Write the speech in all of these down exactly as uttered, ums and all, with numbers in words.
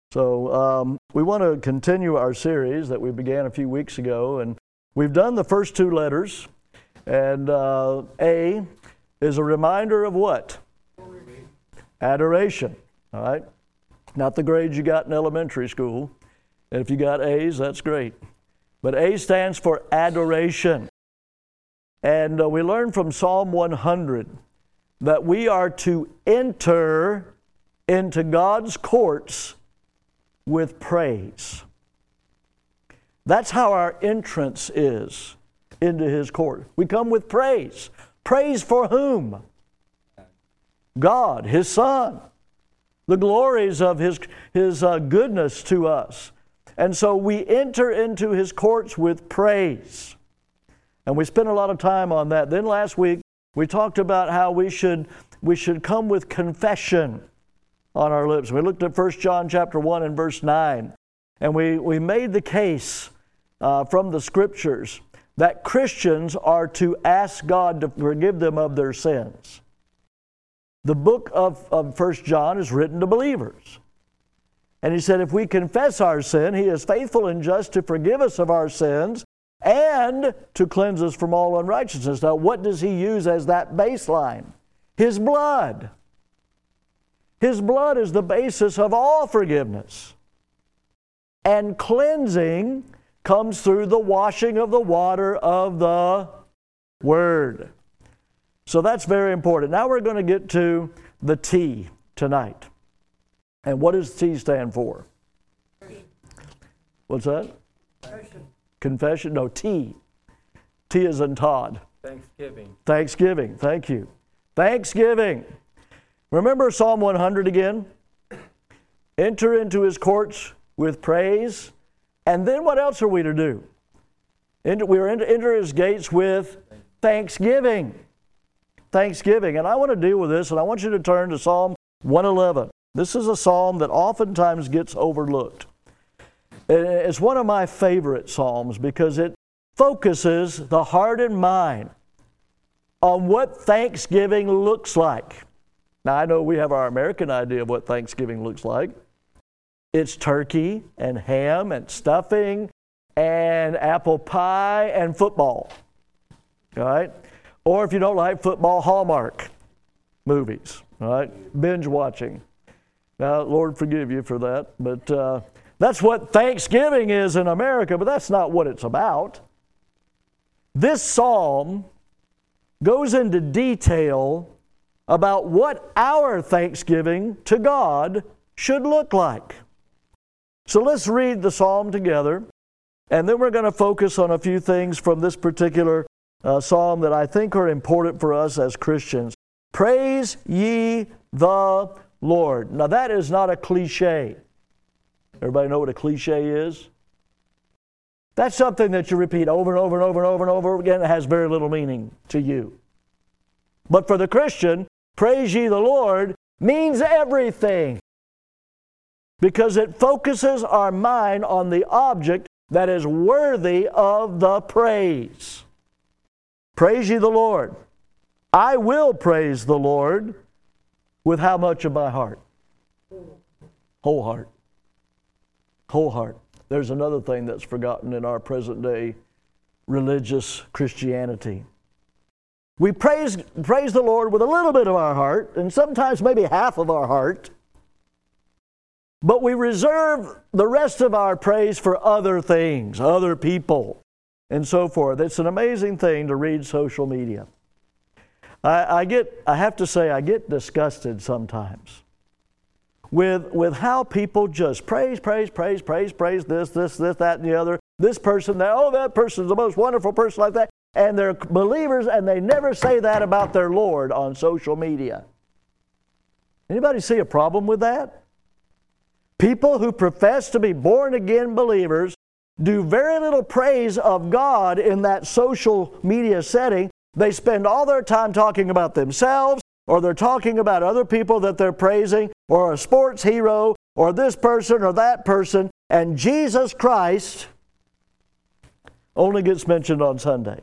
So um, we want to continue our series that we began a few weeks ago, and we've done the first two letters. And uh, A is a reminder of what? Adoration. All right? Not the grades you got in elementary school. And if you got A's, that's great. But A stands for adoration. And uh, we learned from Psalm one hundred that we are to enter into God's courts with praise. That's how our entrance is into His court. We come with praise. Praise for whom? God, His Son. The glories of His, his uh, goodness to us. And so we enter into His courts with praise. And we spent a lot of time on that. Then last week, we talked about how we should, we should come with confession on our lips. We looked at First John chapter one and verse nine. And we, we made the case uh, from the Scriptures that Christians are to ask God to forgive them of their sins. The book of, of First John is written to believers. And he said if we confess our sin, He is faithful and just to forgive us of our sins and to cleanse us from all unrighteousness. Now, what does He use as that baseline? His blood. His blood is the basis of all forgiveness. And cleansing comes through the washing of the water of the Word. So that's very important. Now we're going to get to the T tonight. And what does T stand for? What's that? Confession. Confession? No, T. T is in Todd. Thanksgiving. Thanksgiving. Thank you. Thanksgiving. Remember Psalm one hundred again? Enter into His courts with praise. And then what else are we to do? Enter, we are to enter His gates with thanksgiving. Thanksgiving. And I want to deal with this, and I want you to turn to Psalm one eleven. This is a psalm that oftentimes gets overlooked. It's one of my favorite psalms because it focuses the heart and mind on what Thanksgiving looks like. Now, I know we have our American idea of what Thanksgiving looks like. It's turkey and ham and stuffing and apple pie and football. All right? Or if you don't like football, Hallmark movies. All right? Binge watching. Now, Lord forgive you for that. But uh, that's what Thanksgiving is in America, but that's not what it's about. This psalm goes into detail about what our thanksgiving to God should look like. So let's read the psalm together, and then we're going to focus on a few things from this particular uh, psalm that I think are important for us as Christians. Praise ye the Lord. Now that is not a cliche. Everybody know what a cliche is? That's something that you repeat over and over and over and over and over again. It has very little meaning to you. But for the Christian, praise ye the Lord means everything. Because it focuses our mind on the object that is worthy of the praise. Praise ye the Lord. I will praise the Lord with how much of my heart? Whole heart. Whole heart. There's another thing that's forgotten in our present day religious Christianity. We praise, praise the Lord with a little bit of our heart, and sometimes maybe half of our heart, but we reserve the rest of our praise for other things, other people, and so forth. It's an amazing thing to read social media. I, I get, I have to say, I get disgusted sometimes with, with how people just praise, praise, praise, praise, praise this, this, this, that, and the other. This person, that, oh, that person's the most wonderful person like that. And they're believers, and they never say that about their Lord on social media. Anybody see a problem with that? People who profess to be born-again believers do very little praise of God in that social media setting. They spend all their time talking about themselves, or they're talking about other people that they're praising, or a sports hero, or this person or that person, and Jesus Christ only gets mentioned on Sunday.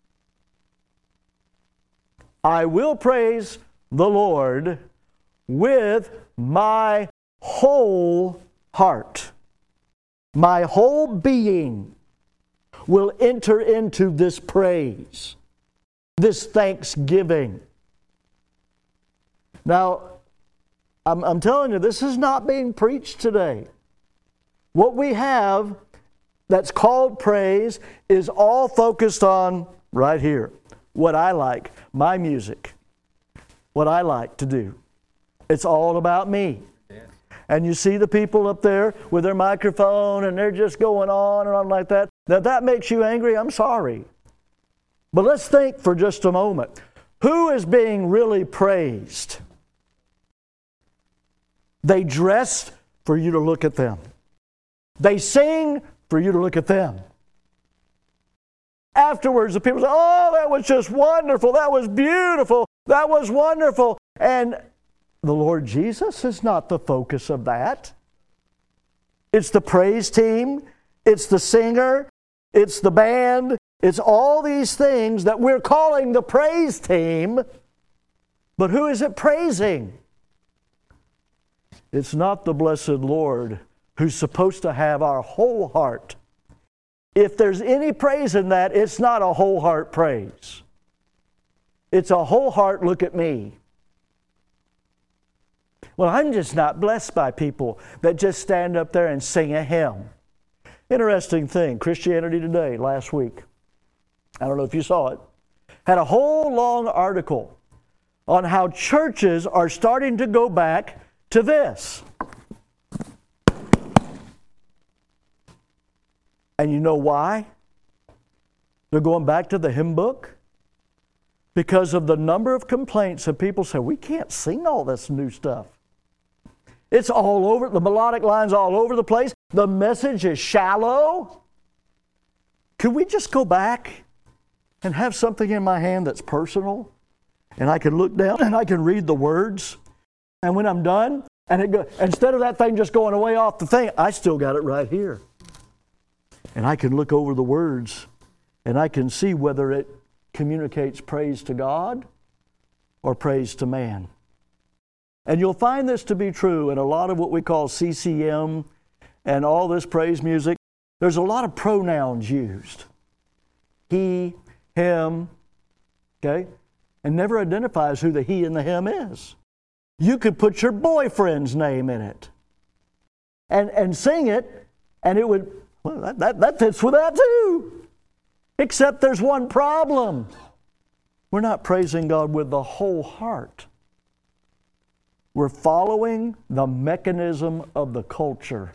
I will praise the Lord with my whole heart, my whole being will enter into this praise, this thanksgiving. Now, I'm, I'm telling you, this is not being preached today. What we have that's called praise is all focused on right here. What I like, my music, what I like to do. It's all about me. Yeah. And you see the people up there with their microphone and they're just going on and on like that. Now, if that makes you angry, I'm sorry. But let's think for just a moment. Who is being really praised? They dress for you to look at them. They sing for you to look at them. Afterwards, the people say, oh, that was just wonderful. That was beautiful. That was wonderful. And the Lord Jesus is not the focus of that. It's the praise team. It's the singer. It's the band. It's all these things that we're calling the praise team. But who is it praising? It's not the blessed Lord who's supposed to have our whole heart. If there's any praise in that, it's not a whole heart praise. It's a whole heart look at me. Well, I'm just not blessed by people that just stand up there and sing a hymn. Interesting thing, Christianity Today last week, I don't know if you saw it, had a whole long article on how churches are starting to go back to this. And you know why? They're going back to the hymn book because of the number of complaints that people say, we can't sing all this new stuff. It's all over, the melodic line's all over the place. The message is shallow. Could we just go back and have something in my hand that's personal? And I can look down and I can read the words. And when I'm done, and it go, instead of that thing just going away off the thing, I still got it right here. And I can look over the words and I can see whether it communicates praise to God or praise to man. And you'll find this to be true in a lot of what we call C C M and all this praise music. There's a lot of pronouns used. He, him, okay? And never identifies who the he and the him is. You could put your boyfriend's name in it and, and sing it, and it would, well, that, that, that fits with that too. Except there's one problem. We're not praising God with the whole heart. We're following the mechanism of the culture.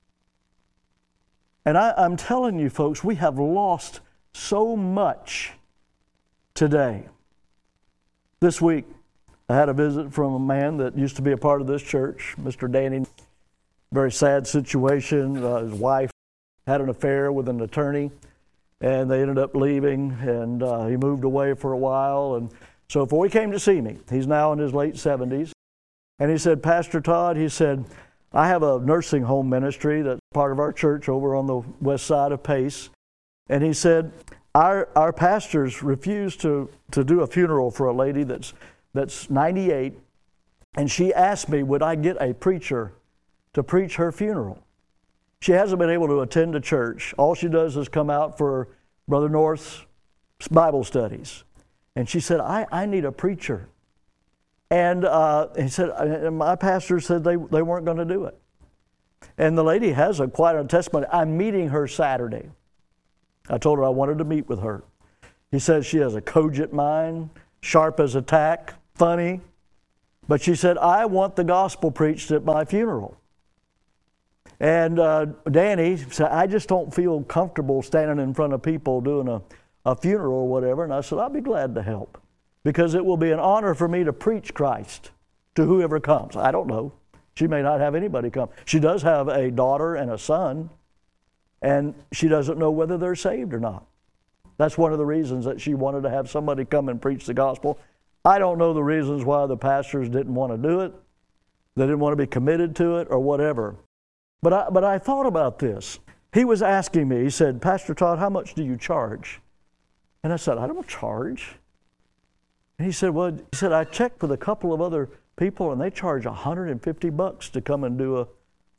And I, I'm telling you, folks, we have lost so much today. This week, I had a visit from a man that used to be a part of this church, Mister Danny. Very sad situation. Uh, his wife had an affair with an attorney, and they ended up leaving, and uh, he moved away for a while. And so before he came to see me, he's now in his late seventies, and he said, Pastor Todd, he said, I have a nursing home ministry that's part of our church over on the west side of Pace. And he said, our our pastors refused to, to do a funeral for a lady that's that's ninety-eight, and she asked me, would I get a preacher to preach her funeral? She hasn't been able to attend a church. All she does is come out for Brother North's Bible studies. And she said, I, I need a preacher. And uh, he said, and my pastor said they, they weren't going to do it. And the lady has a quite a testimony. I'm meeting her Saturday. I told her I wanted to meet with her. He says she has a cogent mind, sharp as a tack, funny. But she said, I want the gospel preached at my funeral. And uh, Danny said, I just don't feel comfortable standing in front of people doing a, a funeral or whatever. And I said, I'll be glad to help. Because it will be an honor for me to preach Christ to whoever comes. I don't know. She may not have anybody come. She does have a daughter and a son, and she doesn't know whether they're saved or not. That's one of the reasons that she wanted to have somebody come and preach the gospel. I don't know the reasons why the pastors didn't want to do it. They didn't want to be committed to it or whatever. But I, but I thought about this. He was asking me, he said, Pastor Todd, how much do you charge? And I said, I don't charge. And he said, well, he said, I checked with a couple of other people and they charge one hundred fifty bucks to come and do a,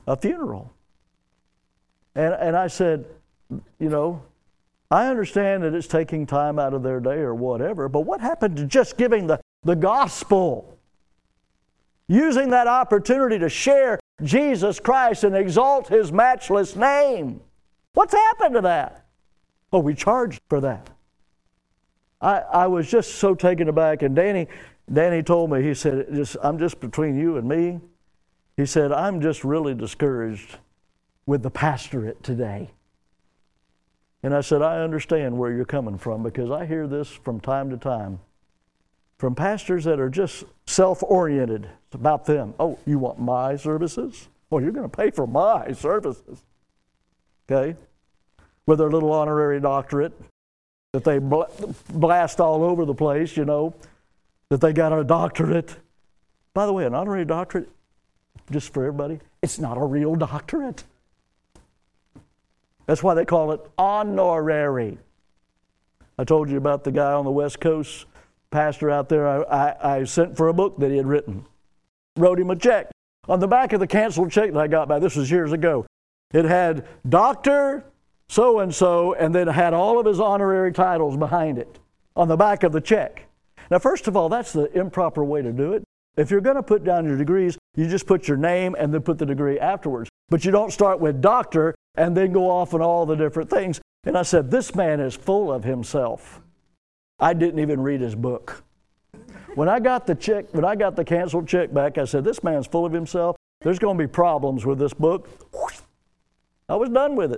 a funeral. And, and I said, you know, I understand that it's taking time out of their day or whatever, but what happened to just giving the, the gospel? Using that opportunity to share Jesus Christ and exalt His matchless name. What's happened to that? Oh, we charged for that. I, I was just so taken aback, and Danny, Danny told me, he said, just, I'm just between you and me. He said, I'm just really discouraged with the pastorate today. And I said, I understand where you're coming from, because I hear this from time to time from pastors that are just self-oriented. It's about them. Oh, you want my services? Well, you're going to pay for my services. Okay? With their little honorary doctorate that they blast all over the place, you know, that they got a doctorate. By the way, an honorary doctorate, just for everybody, it's not a real doctorate. That's why they call it honorary. I told you about the guy on the West Coast, pastor out there. I, I, I sent for a book that he had written. Wrote him a check. On the back of the canceled check that I got back, this was years ago, it had Doctor so-and-so, and then it had all of his honorary titles behind it on the back of the check. Now, first of all, that's the improper way to do it. If you're going to put down your degrees, you just put your name and then put the degree afterwards. But you don't start with doctor and then go off on all the different things. And I said, this man is full of himself. I didn't even read his book. When I got the check, when I got the canceled check back, I said, this man's full of himself. There's going to be problems with this book. I was done with it.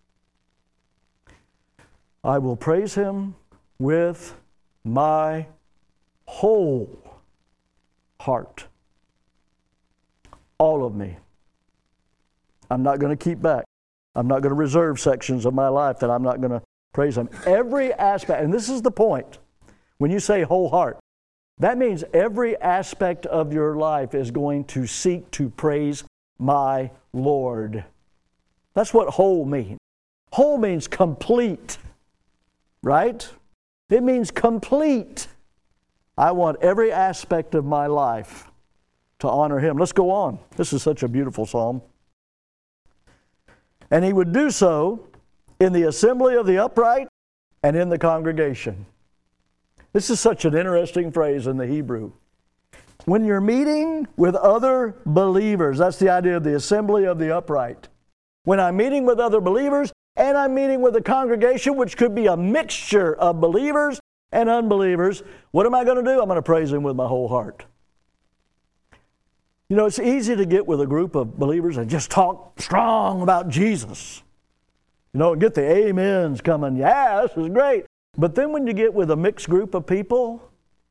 I will praise Him with my whole heart. All of me. I'm not going to keep back. I'm not going to reserve sections of my life that I'm not going to praise Him. Every aspect, and this is the point, when you say whole heart, that means every aspect of your life is going to seek to praise my Lord. That's what whole means. Whole means complete, right? It means complete. I want every aspect of my life to honor Him. Let's go on. This is such a beautiful psalm. And He would do so in the assembly of the upright and in the congregation. This is such an interesting phrase in the Hebrew. When you're meeting with other believers, that's the idea of the assembly of the upright. When I'm meeting with other believers and I'm meeting with a congregation, which could be a mixture of believers and unbelievers, what am I going to do? I'm going to praise Him with my whole heart. You know, it's easy to get with a group of believers and just talk strong about Jesus. You know, and get the amens coming. Yeah, this is great. But then when you get with a mixed group of people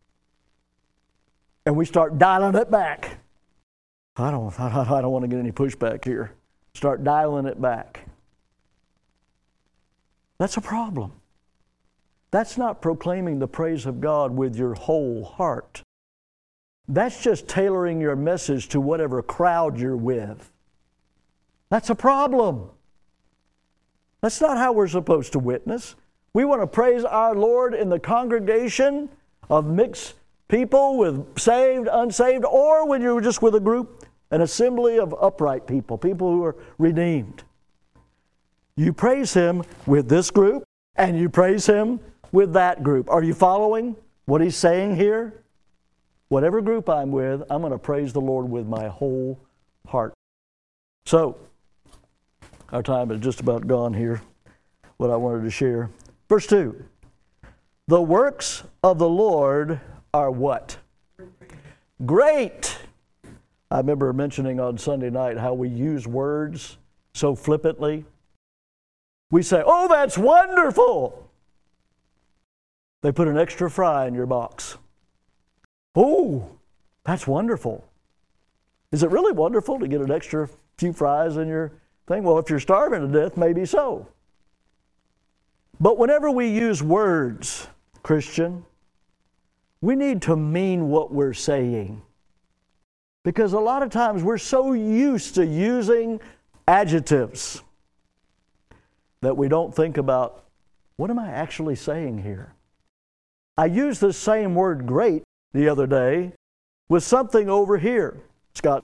and we start dialing it back, I don't, I don't want to get any pushback here. Start dialing it back. That's a problem. That's not proclaiming the praise of God with your whole heart. That's just tailoring your message to whatever crowd you're with. That's a problem. That's not how we're supposed to witness. We want to praise our Lord in the congregation of mixed people with saved, unsaved, or when you're just with a group, an assembly of upright people, people who are redeemed. You praise Him with this group, and you praise Him with that group. Are you following what He's saying here? Whatever group I'm with, I'm going to praise the Lord with my whole heart. So, our time is just about gone here, what I wanted to share. Verse two, the works of the Lord are what? Great. I remember mentioning on Sunday night how we use words so flippantly. We say, oh, that's wonderful. They put an extra fry in your box. Oh, that's wonderful. Is it really wonderful to get an extra few fries in your thing? Well, if you're starving to death, maybe so. But whenever we use words, Christian, we need to mean what we're saying. Because a lot of times we're so used to using adjectives that we don't think about, what am I actually saying here? I used the same word great the other day with something over here. Scott,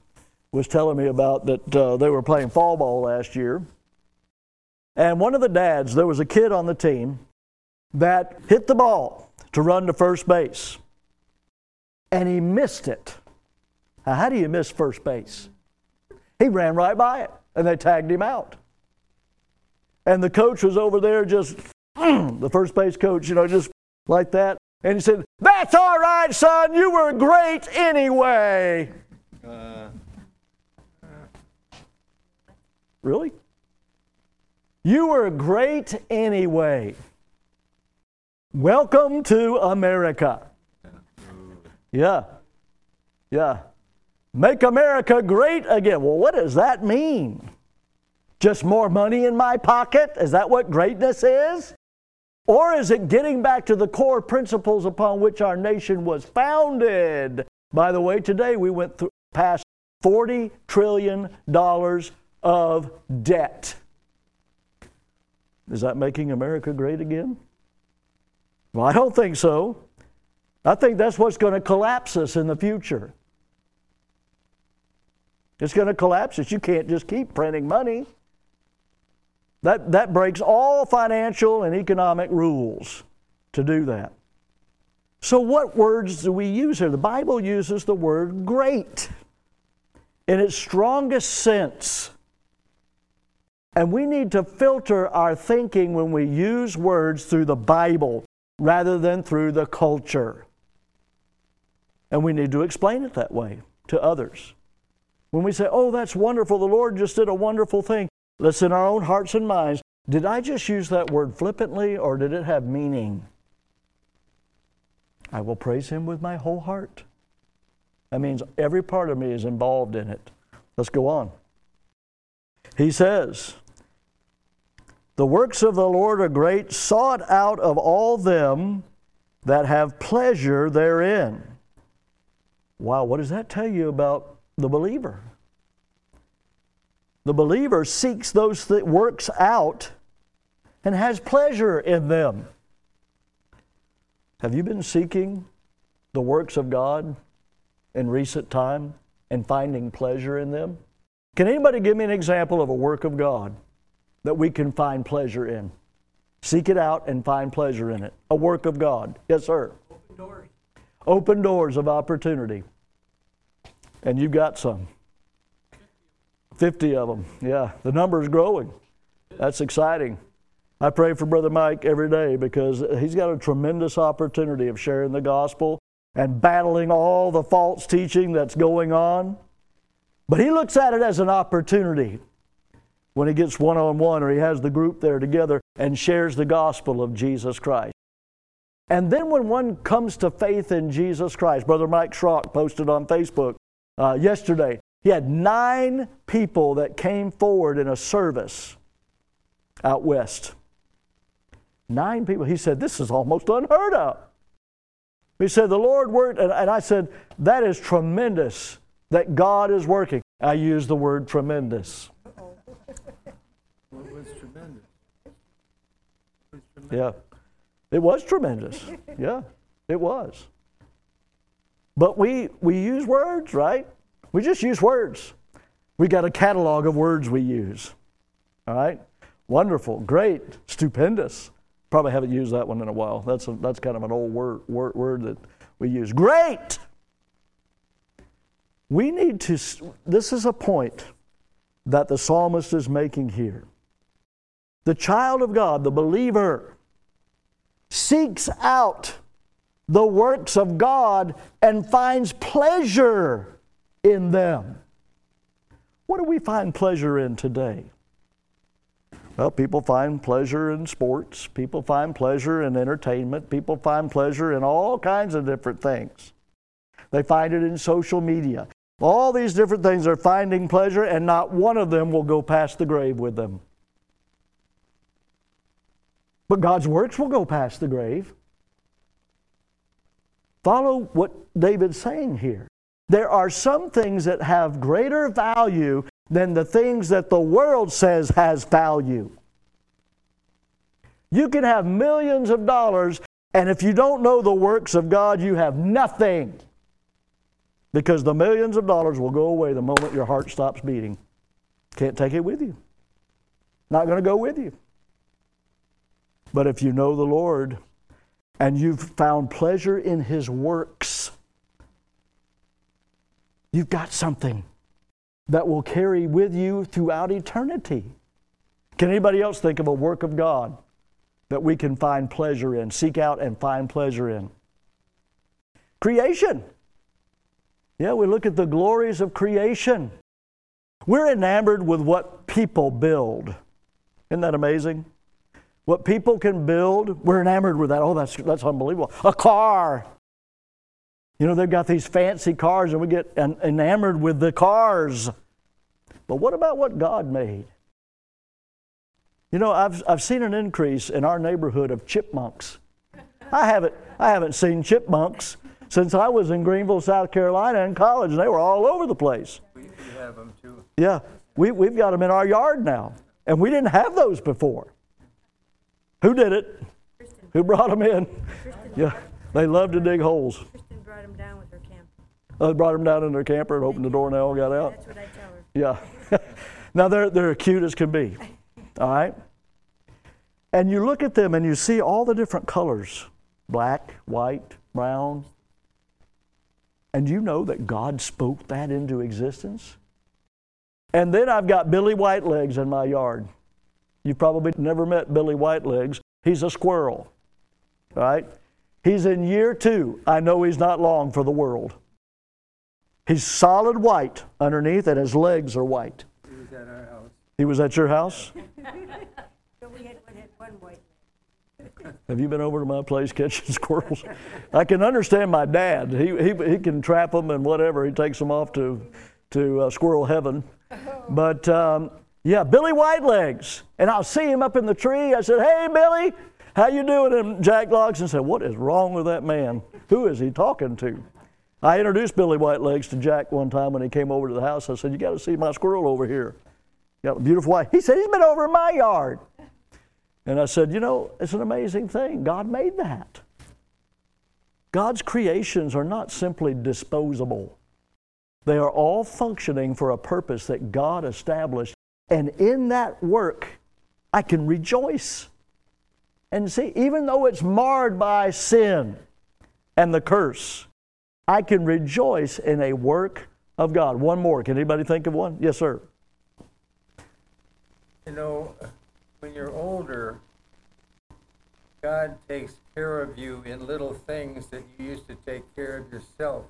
was telling me about that uh, they were playing fall ball last year. And one of the dads, there was a kid on the team that hit the ball to run to first base. And he missed it. Now, how do you miss first base? He ran right by it, and they tagged him out. And the coach was over there just, mm, the first base coach, you know, just like that. And he said, "That's all right, son. You were great anyway." Uh, really? You were great anyway. Welcome to America. Yeah. Yeah. Make America great again. Well, what does that mean? Just more money in my pocket? Is that what greatness is? Or is it getting back to the core principles upon which our nation was founded? By the way, today we went through, past forty trillion dollars of debt. Is that making America great again? Well, I don't think so. I think that's what's going to collapse us in the future. It's going to collapse us. You can't just keep printing money. That, that breaks all financial and economic rules to do that. So what words do we use here? The Bible uses the word great in its strongest sense. And we need to filter our thinking when we use words through the Bible rather than through the culture. And we need to explain it that way to others. When we say, "Oh, that's wonderful, the Lord just did a wonderful thing," let's in our own hearts and minds, did I just use that word flippantly or did it have meaning? I will praise Him with my whole heart. That means every part of me is involved in it. Let's go on. He says, "The works of the Lord are great, sought out of all them that have pleasure therein." Wow, what does that tell you about the believer? The believer seeks those th- works out and has pleasure in them. Have you been seeking the works of God in recent time and finding pleasure in them? Can anybody give me an example of a work of God that we can find pleasure in? Seek it out and find pleasure in it. A work of God. Yes, sir. Open doors. Open doors of opportunity. And you've got some. fifty of them. Yeah, the number is growing. That's exciting. I pray for Brother Mike every day because he's got a tremendous opportunity of sharing the gospel and battling all the false teaching that's going on. But he looks at it as an opportunity when he gets one-on-one or he has the group there together and shares the gospel of Jesus Christ. And then when one comes to faith in Jesus Christ, Brother Mike Schrock posted on Facebook uh, yesterday, he had nine people that came forward in a service out west. Nine people. He said, "This is almost unheard of." He said, "The Lord worked," and, and I said, "That is tremendous that God is working." I used the word tremendous. What was tremendous? What was tremendous? Yeah. It was tremendous. Yeah, it was. But we we use words, right? We just use words. We got a catalog of words we use. All right? Wonderful, great, stupendous. Probably haven't used that one in a while. That's a, that's kind of an old word, word word that we use. Great! We need to, this is a point that the psalmist is making here. The child of God, the believer, seeks out the works of God and finds pleasure in them. What do we find pleasure in today? Well, people find pleasure in sports. People find pleasure in entertainment. People find pleasure in all kinds of different things. They find it in social media. All these different things are finding pleasure, and not one of them will go past the grave with them. But God's works will go past the grave. Follow what David's saying here. There are some things that have greater value than the things that the world says has value. You can have millions of dollars, and if you don't know the works of God, you have nothing. Because the millions of dollars will go away the moment your heart stops beating. Can't take it with you. Not going to go with you. But if you know the Lord and you've found pleasure in His works, you've got something that will carry with you throughout eternity. Can anybody else think of a work of God that we can find pleasure in, seek out and find pleasure in? Creation. Yeah, we look at the glories of creation. We're enamored with what people build. Isn't that amazing? What people can build, we're enamored with that. Oh, that's, that's unbelievable. A car. You know, they've got these fancy cars and we get en- enamored with the cars. But what about what God made? You know, I've, I've seen an increase in our neighborhood of chipmunks. I haven't, I haven't seen chipmunks since I was in Greenville, South Carolina in college, and they were all over the place. We, we have them too. Yeah, we, we've got them in our yard now, and we didn't have those before. Who did it? Kristen. Who brought them in? Kristen. Yeah, they love to dig holes. Kristen brought them down with her camper. Uh, They brought them down in their camper and opened the door and they all got out. That's what I tell her. Yeah. Now they're, they're cute as can be. All right? And you look at them and you see all the different colors. Black, white, brown. And you know that God spoke that into existence. And then I've got Billy Whitelegs in my yard. You've probably never met Billy Whitelegs. He's a squirrel. All right? He's in year two. I know he's not long for the world. He's solid white underneath and his legs are white. He was at our house. He was at your house? So we had one, had one white. Have you been over to my place catching squirrels? I can understand my dad. He he, he can trap them and whatever. He takes them off to, to uh, squirrel heaven. But um, yeah, Billy Whitelegs. And I'll see him up in the tree. I said, hey, Billy, how you doing? And Jack Loxton said, what is wrong with that man? Who is he talking to? I introduced Billy Whitelegs to Jack one time when he came over to the house. I said, you got to see my squirrel over here. Got a beautiful wife. He said, he's been over in my yard. And I said, you know, it's an amazing thing. God made that. God's creations are not simply disposable. They are all functioning for a purpose that God established. And in that work, I can rejoice. And see, even though it's marred by sin and the curse, I can rejoice in a work of God. One more. Can anybody think of one? Yes, sir. You know, when you're older, God takes care of you in little things that you used to take care of yourself.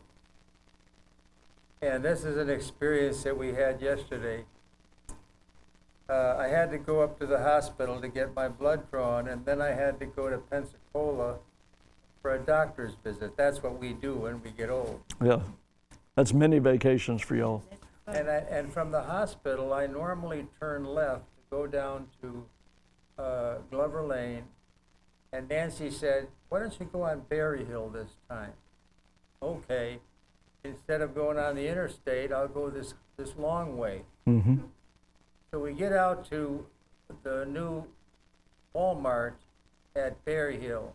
And this is an experience that we had yesterday. Uh, I had to go up to the hospital to get my blood drawn, and then I had to go to Pensacola for a doctor's visit. That's what we do when we get old. Yeah. That's many vacations for y'all. And I, and from the hospital, I normally turn left to go down to uh, Glover Lane. And Nancy said, why don't you go on Berry Hill this time? Okay. Instead of going on the interstate, I'll go this, this long way. Mm-hmm. So we get out to the new Walmart at Berry Hill.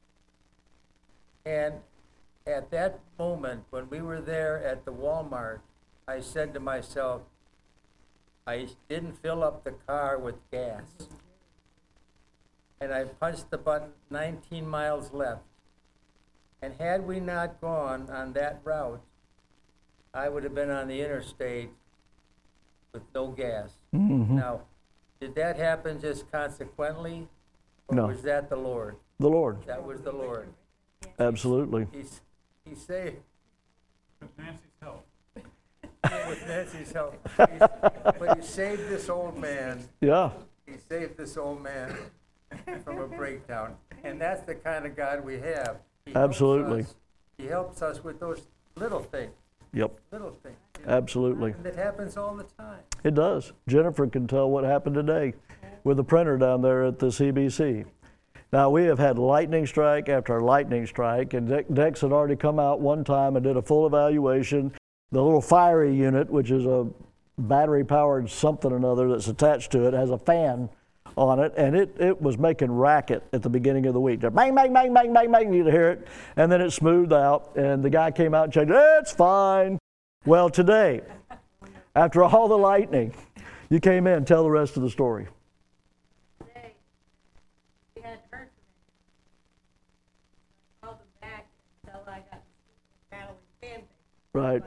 And at that moment, when we were there at the Walmart, I said to myself, I didn't fill up the car with gas. And I punched the button nineteen miles left. And had we not gone on that route, I would have been on the interstate with no gas. Mm-hmm. Now, did that happen just consequently? Or No. was that the Lord? The Lord. That was the Lord. Absolutely. He's, he saved With Nancy's help. with Nancy's help. He's- But he saved this old man. Yeah. He saved this old man from a breakdown. And that's the kind of God we have. He helps Absolutely. us- He helps us with those little things, Yep. little things. you know. Absolutely. And that happens all the time. It does. Jennifer can tell what happened today with the printer down there at the C B C. Now, we have had lightning strike after lightning strike, and De- Dex had already come out one time and did a full evaluation. The little fiery unit, which is a battery-powered something or another that's attached to it, has a fan on it, and it, it was making racket at the beginning of the week. Just bang, bang, bang, bang, bang, bang, you'd hear it, and then it smoothed out, and the guy came out and checked, it's fine. Well, today, after all the lightning, you came in, tell the rest of the story. Today, we hadn't heard from him. I called him back until I got rattling fan Right.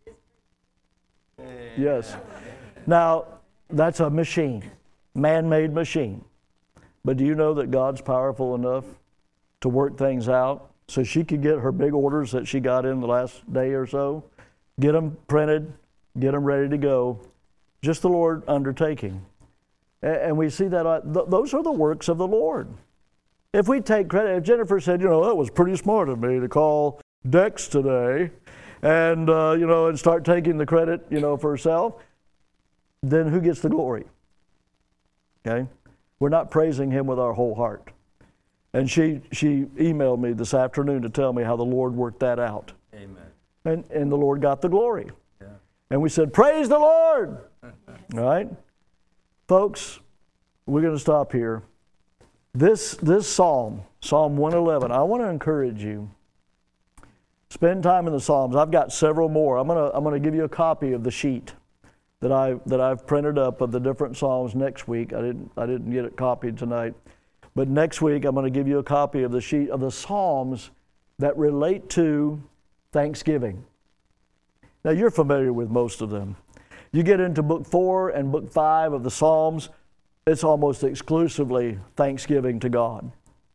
Hey. Yes. Now, that's a machine, man-made machine. But do you know that God's powerful enough to work things out so she could get her big orders that she got in the last day or so, get them printed, get them ready to go? Just the Lord undertaking. And we see that, uh, th- those are the works of the Lord. If we take credit, if Jennifer said, you know, that was pretty smart of me to call Dex today, and, uh, you know, and start taking the credit, you know, for herself, then who gets the glory? Okay? We're not praising Him with our whole heart. And she she emailed me this afternoon to tell me how the Lord worked that out. Amen. And, and the Lord got the glory. Yeah. And we said, praise the Lord! All right? Folks, we're going to stop here. This, this psalm, Psalm one eleven, I want to encourage you. Spend time in the Psalms. I've got several more. I'm going to I'm going to give you a copy of the sheet that I that I've printed up of the different Psalms next week. I didn't I didn't get it copied tonight. But next week I'm going to give you a copy of the sheet of the Psalms that relate to Thanksgiving. Now you're familiar with most of them. You get into book four and book five of the Psalms, it's almost exclusively thanksgiving to God.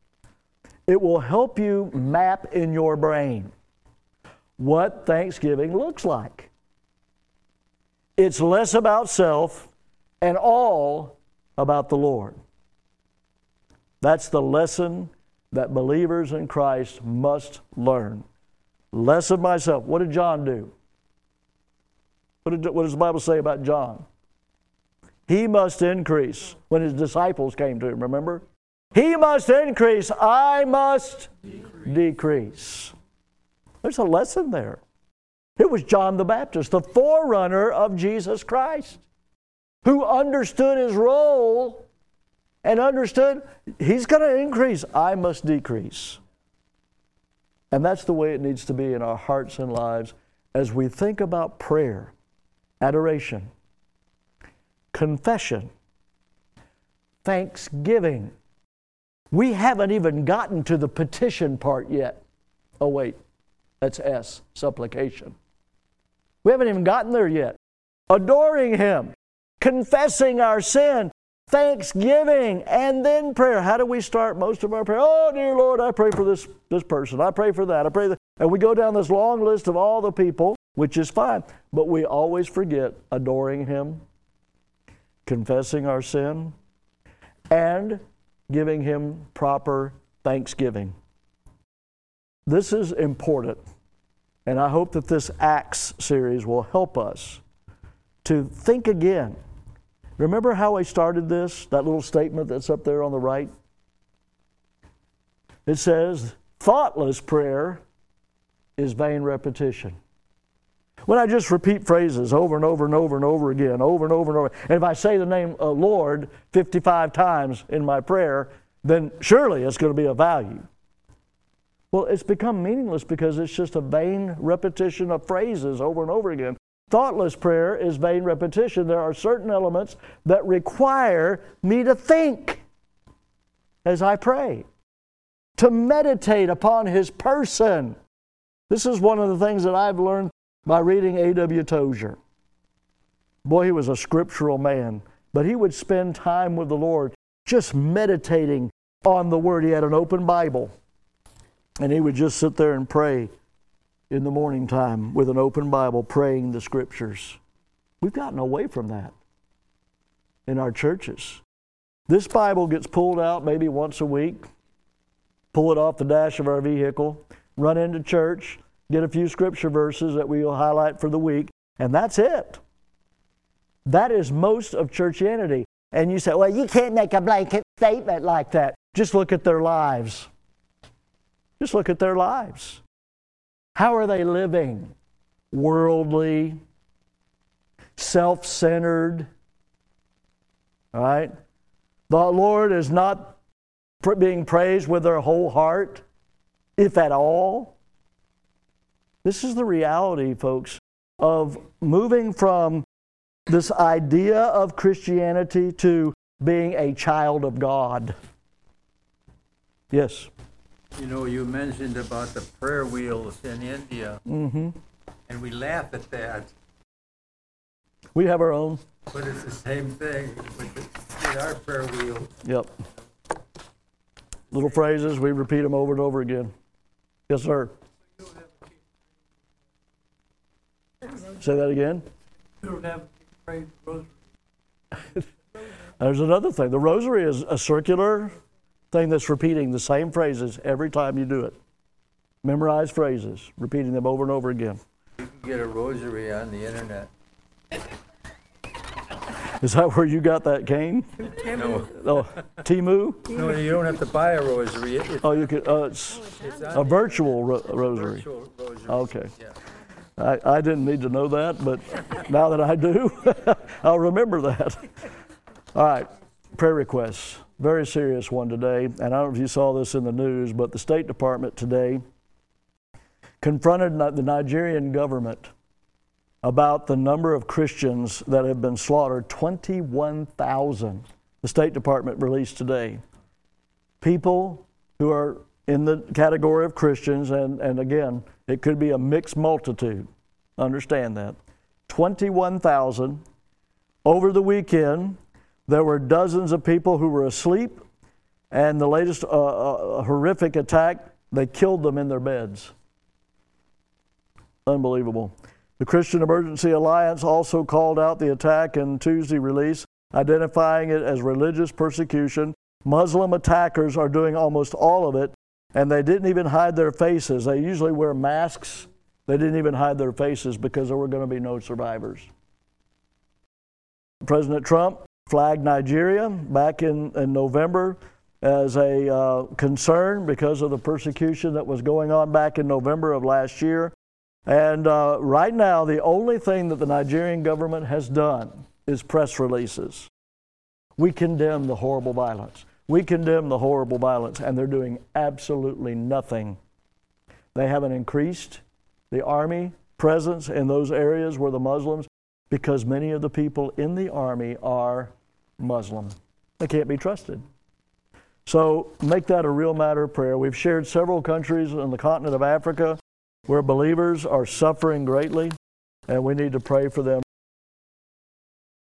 It will help you map in your brain what Thanksgiving looks like. It's less about self and all about the Lord. That's the lesson that believers in Christ must learn. Less of myself. What did John do? What, did, what does the Bible say about John? He must increase. When his disciples came to him, remember? He must increase, I must decrease. decrease. There's a lesson there. It was John the Baptist, the forerunner of Jesus Christ, who understood his role and understood he's going to increase, I must decrease. And that's the way it needs to be in our hearts and lives as we think about prayer, adoration, confession, thanksgiving. We haven't even gotten to the petition part yet. Oh, wait. That's S, supplication. We haven't even gotten there yet. Adoring Him, confessing our sin, thanksgiving, and then prayer. How do we start most of our prayer? Oh, dear Lord, I pray for this, this person. I pray for that. I pray that. And we go down this long list of all the people, which is fine. But we always forget adoring Him, confessing our sin, and giving Him proper thanksgiving. This is important, and I hope that this Acts series will help us to think again. Remember how I started this, that little statement that's up there on the right? It says, thoughtless prayer is vain repetition. When I just repeat phrases over and over and over and over again, over and over and over, and if I say the name uh, Lord fifty-five times in my prayer, then surely it's going to be of value. Well, it's become meaningless because it's just a vain repetition of phrases over and over again. Thoughtless prayer is vain repetition. There are certain elements that require me to think as I pray, to meditate upon His person. This is one of the things that I've learned by reading A W Tozer. Boy, he was a scriptural man, but he would spend time with the Lord just meditating on the Word. He had an open Bible. And he would just sit there and pray in the morning time with an open Bible, praying the Scriptures. We've gotten away from that in our churches. This Bible gets pulled out maybe once a week, pull it off the dash of our vehicle, run into church, get a few Scripture verses that we will highlight for the week, and that's it. That is most of churchianity. And you say, well, you can't make a blanket statement like that. Just look at their lives. Just look at their lives. How are they living? Worldly, self-centered, all right? The Lord is not pr- being praised with their whole heart, if at all. This is the reality, folks, of moving from this idea of Christianity to being a child of God. Yes. You know, you mentioned about the prayer wheels in India, Mm-hmm. and we laugh at that, We have our own. but it's the same thing with, the, with our prayer wheels. Yep. Little phrases, we repeat them over and over again. Yes, sir. Say that again. You don't have to pray the rosary. There's another thing. The rosary is a circular thing that's repeating the same phrases every time you do it. Memorize phrases, repeating them over and over again. You can get a rosary on the internet. Is that where you got that cane? No, Oh, Timu? no, you don't have to buy a rosary. It, it's, Oh, you could. Uh, it's it's a on virtual ro- the rosary. virtual rosary. Okay. Yeah. I, I didn't need to know that, but now that I do, I'll remember that. All right, prayer requests. Very serious one today. And I don't know if you saw this in the news, but the State Department today confronted Ni- the Nigerian government about the number of Christians that have been slaughtered. twenty-one thousand, the State Department released today. People who are in the category of Christians, and, and again, it could be a mixed multitude. Understand that. twenty-one thousand. Over the weekend, there were dozens of people who were asleep, and the latest uh, uh, horrific attack, they killed them in their beds. Unbelievable. The Christian Emergency Alliance also called out the attack in Tuesday release, identifying it as religious persecution. Muslim attackers are doing almost all of it, and they didn't even hide their faces. They usually wear masks. They didn't even hide their faces because there were going to be no survivors. President Trump flagged Nigeria back in, in November as a uh, concern because of the persecution that was going on back in November of last year. And uh, right now, the only thing that the Nigerian government has done is press releases. We condemn the horrible violence. We condemn the horrible violence, and they're doing absolutely nothing. They haven't increased the army presence in those areas where the Muslims, because many of the people in the army are Muslim. They can't be trusted. So make that a real matter of prayer. We've shared several countries on the continent of Africa where believers are suffering greatly, and we need to pray for them.